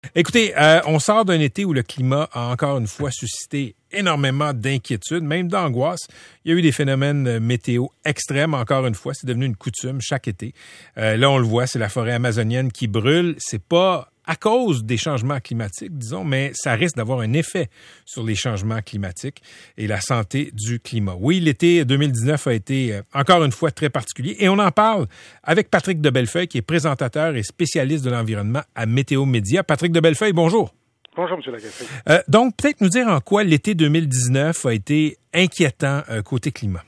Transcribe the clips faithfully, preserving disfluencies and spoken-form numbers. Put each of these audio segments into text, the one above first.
Écoutez, euh, on sort d'un été où le climat a encore une fois suscité énormément d'inquiétudes, même d'angoisse. Il y a eu des phénomènes météo extrêmes, encore une fois. C'est devenu une coutume chaque été. Euh, là, on le voit, c'est la forêt amazonienne qui brûle. C'est pas à cause des changements climatiques, disons, mais ça risque d'avoir un effet sur les changements climatiques et la santé du climat. Oui, l'été deux mille dix-neuf a été, euh, encore une fois, très particulier et on en parle avec Patrick de Bellefeuille, qui est présentateur et spécialiste de l'environnement à Météo Média. Patrick de Bellefeuille, bonjour. Bonjour, M. Lagacé. Euh, donc, peut-être nous dire en quoi l'été deux mille dix-neuf a été inquiétant euh, côté climat.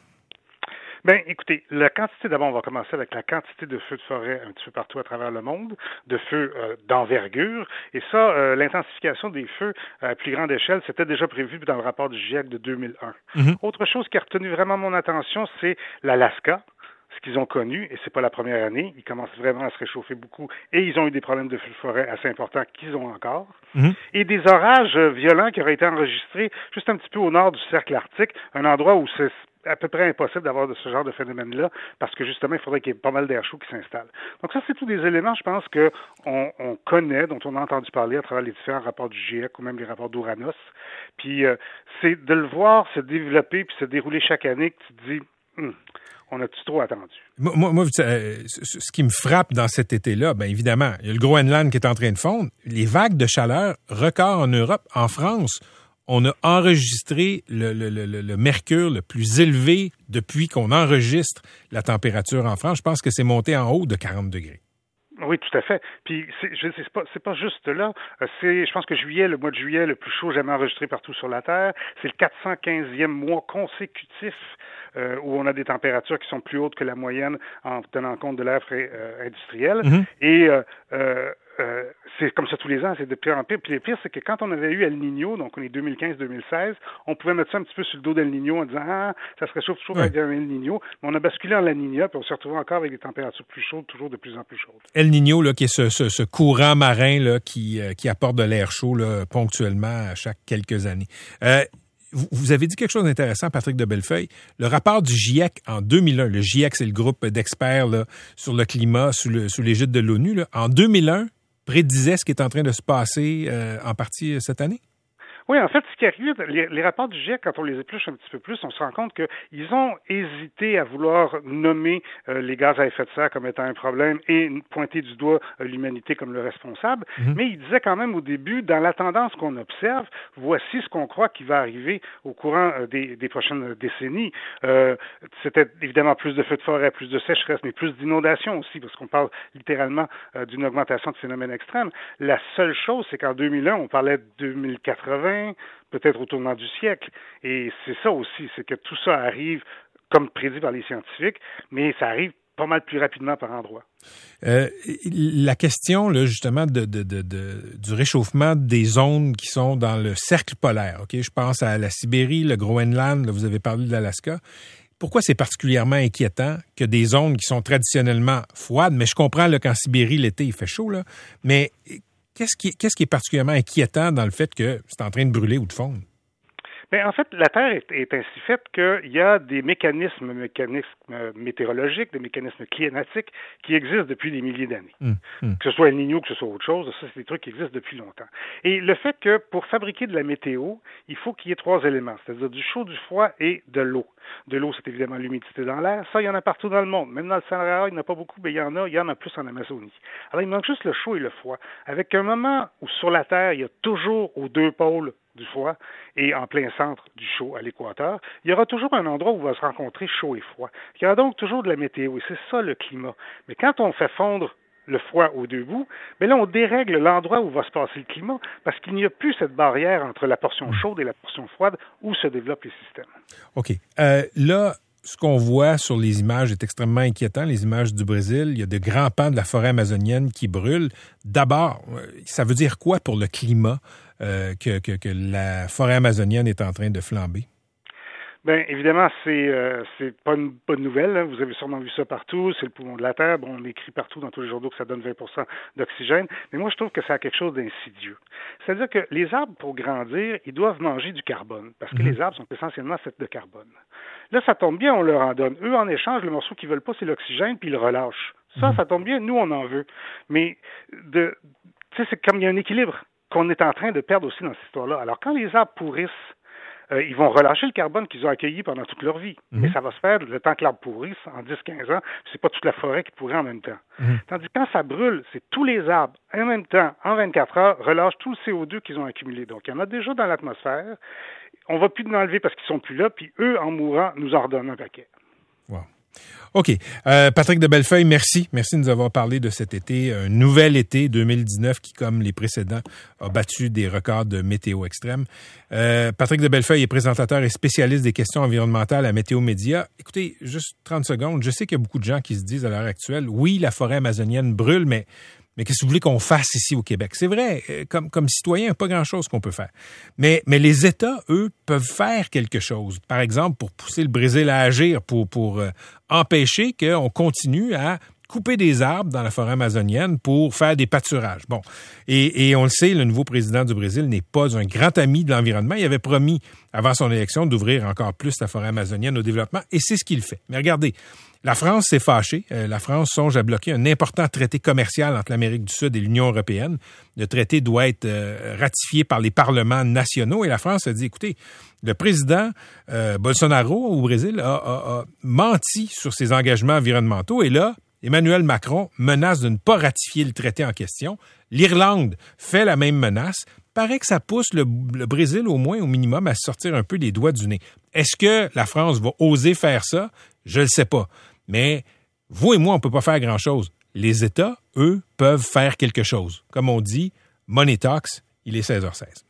Bien, écoutez, la quantité, d'abord, on va commencer avec la quantité de feux de forêt un petit peu partout à travers le monde, de feux euh, d'envergure. Et ça, euh, l'intensification des feux à plus grande échelle, c'était déjà prévu dans le rapport du GIEC de deux mille un. Mm-hmm. Autre chose qui a retenu vraiment mon attention, c'est l'Alaska. Ce qu'ils ont connu, et c'est pas la première année, ils commencent vraiment à se réchauffer beaucoup, et ils ont eu des problèmes de feux de forêt assez importants qu'ils ont encore, mm-hmm. et des orages violents qui auraient été enregistrés juste un petit peu au nord du cercle arctique, un endroit où c'est à peu près impossible d'avoir de ce genre de phénomène-là, parce que justement, il faudrait qu'il y ait pas mal d'air chaud qui s'installe. Donc ça, c'est tous des éléments, je pense, que on, on connaît, dont on a entendu parler à travers les différents rapports du GIEC ou même les rapports d'Uranos. Puis euh, c'est de le voir se développer puis se dérouler chaque année que tu te dis, hum, on a-tu trop attendu? Moi, moi euh, ce qui me frappe dans cet été-là, bien évidemment, il y a le Groenland qui est en train de fondre. Les vagues de chaleur, record en Europe, en France, on a enregistré le, le, le, le mercure le plus élevé depuis qu'on enregistre la température en France. Je pense que c'est monté en haut de quarante degrés. Oui, tout à fait. Puis c'est, je, c'est pas, c'est pas juste là. C'est, je pense que juillet, le mois de juillet, le plus chaud jamais enregistré partout sur la Terre. C'est le quatre cent quinzième mois consécutif euh, où on a des températures qui sont plus hautes que la moyenne en tenant compte de l'ère euh, industrielle. Mm-hmm. Et euh, euh, Euh, c'est comme ça tous les ans, c'est de pire en pire. Puis le pire, c'est que quand on avait eu El Niño, donc on est deux mille quinze deux mille seize, on pouvait mettre ça un petit peu sur le dos d'El Niño en disant « Ah, ça se réchauffe toujours ouais. avec un El Niño ». Mais on a basculé en La Niña, puis on s'est retrouvé encore avec des températures plus chaudes, toujours de plus en plus chaudes. El Niño, là, qui est ce, ce, ce courant marin là, qui, euh, qui apporte de l'air chaud là, ponctuellement à chaque quelques années. Euh, Vous avez dit quelque chose d'intéressant, Patrick de Bellefeuille. Le rapport du GIEC en deux mille un, le GIEC, c'est le groupe d'experts là, sur le climat sous, le, sous l'égide de l'ONU. Là. En deux mille un, prédisait ce qui est en train de se passer euh, en partie cette année? Oui, en fait, ce qui arrive, les, les rapports du GIEC, quand on les épluche un petit peu plus, on se rend compte qu'ils ont hésité à vouloir nommer euh, les gaz à effet de serre comme étant un problème et pointer du doigt euh, l'humanité comme le responsable. Mm-hmm. Mais ils disaient quand même au début, dans la tendance qu'on observe, voici ce qu'on croit qui va arriver au courant euh, des, des prochaines décennies. Euh, c'était évidemment plus de feux de forêt, plus de sécheresse, mais plus d'inondations aussi, parce qu'on parle littéralement euh, d'une augmentation de phénomènes extrêmes. La seule chose, c'est qu'en deux mille un, on parlait de deux mille quatre-vingts, peut-être au tournant du siècle. Et c'est ça aussi, c'est que tout ça arrive comme prédit par les scientifiques, mais ça arrive pas mal plus rapidement par endroits. Euh, la question, là, justement, de, de, de, de, du réchauffement des zones qui sont dans le cercle polaire, OK? Je pense à la Sibérie, le Groenland, là, vous avez parlé de l'Alaska. Pourquoi c'est particulièrement inquiétant que des zones qui sont traditionnellement froides, mais je comprends là, qu'en Sibérie, l'été, il fait chaud, là, mais Qu'est-ce qui, qu'est-ce qui est particulièrement inquiétant dans le fait que c'est en train de brûler ou de fondre? Bien, en fait, la Terre est, est ainsi faite qu'il y a des mécanismes, mécanismes météorologiques, des mécanismes climatiques qui existent depuis des milliers d'années. Mmh, mmh. Que ce soit El Niño, que ce soit autre chose, ça, c'est des trucs qui existent depuis longtemps. Et le fait que pour fabriquer de la météo, il faut qu'il y ait trois éléments, c'est-à-dire du chaud, du froid et de l'eau. De l'eau, c'est évidemment l'humidité dans l'air. Ça, il y en a partout dans le monde. Même dans le Sahara, il n'y en a pas beaucoup, mais il y en a, il y en a plus en Amazonie. Alors, il manque juste le chaud et le froid. Avec un moment où sur la Terre, il y a toujours aux deux pôles du froid et en plein centre du chaud à l'équateur, il y aura toujours un endroit où va se rencontrer chaud et froid. Il y aura donc toujours de la météo et c'est ça le climat. Mais quand on fait fondre le froid aux deux bouts, mais là, on dérègle l'endroit où va se passer le climat parce qu'il n'y a plus cette barrière entre la portion chaude et la portion froide où se développent les systèmes. OK. Euh, là, ce qu'on voit sur les images est extrêmement inquiétant. Les images du Brésil, il y a de grands pans de la forêt amazonienne qui brûlent. D'abord, ça veut dire quoi pour le climat euh, que, que, que la forêt amazonienne est en train de flamber? Bien, évidemment, c'est euh, c'est pas une bonne nouvelle. Hein. Vous avez sûrement vu ça partout. C'est le poumon de la Terre. Bon, on écrit partout dans tous les journaux que ça donne vingt pour cent d'oxygène. Mais moi, je trouve que ça a quelque chose d'insidieux. C'est-à-dire que les arbres, pour grandir, ils doivent manger du carbone parce que mmh. les arbres sont essentiellement faits de carbone. Là, ça tombe bien, on leur en donne. Eux, en échange, le morceau qu'ils veulent pas, c'est l'oxygène, puis ils le relâchent. Ça, mmh. ça tombe bien. Nous, on en veut. Mais de tu sais, c'est comme il y a un équilibre qu'on est en train de perdre aussi dans cette histoire-là. Alors, quand les arbres pourrissent, euh, ils vont relâcher le carbone qu'ils ont accueilli pendant toute leur vie. Mm-hmm. Mais ça va se faire le temps que l'arbre pourrisse, en dix à quinze ans, c'est pas toute la forêt qui pourrit en même temps. Mm-hmm. Tandis que quand ça brûle, c'est tous les arbres, en même temps, en vingt-quatre heures, relâchent tout le C O deux qu'ils ont accumulé. Donc, il y en a déjà dans l'atmosphère. On va plus l'enlever parce qu'ils sont plus là, puis eux, en mourant, nous en redonnent un paquet. Wow. OK. Euh, Patrick de Bellefeuille, merci. Merci de nous avoir parlé de cet été, un nouvel été deux mille dix-neuf qui, comme les précédents, a battu des records de météo extrême. Euh, Patrick de Bellefeuille est présentateur et spécialiste des questions environnementales à Météo Média. Écoutez, juste trente secondes. Je sais qu'il y a beaucoup de gens qui se disent à l'heure actuelle, oui, la forêt amazonienne brûle, mais Mais qu'est-ce que vous voulez qu'on fasse ici au Québec? C'est vrai, comme, comme citoyen, il n'y a pas grand-chose qu'on peut faire. Mais, mais les États, eux, peuvent faire quelque chose. Par exemple, pour pousser le Brésil à agir, pour, pour euh, empêcher qu'on continue à couper des arbres dans la forêt amazonienne pour faire des pâturages. Bon, et, et on le sait, le nouveau président du Brésil n'est pas un grand ami de l'environnement. Il avait promis, avant son élection, d'ouvrir encore plus la forêt amazonienne au développement, et c'est ce qu'il fait. Mais regardez, la France s'est fâchée. Euh, la France songe à bloquer un important traité commercial entre l'Amérique du Sud et l'Union européenne. Le traité doit être euh, ratifié par les parlements nationaux, et la France a dit, écoutez, le président euh, Bolsonaro au Brésil a, a, a menti sur ses engagements environnementaux, et là, Emmanuel Macron menace de ne pas ratifier le traité en question. L'Irlande fait la même menace. Paraît que ça pousse le, le Brésil, au moins, au minimum, à sortir un peu les doigts du nez. Est-ce que la France va oser faire ça? Je ne le sais pas. Mais vous et moi, on ne peut pas faire grand-chose. Les États, eux, peuvent faire quelque chose. Comme on dit, money talks, il est seize heures seize.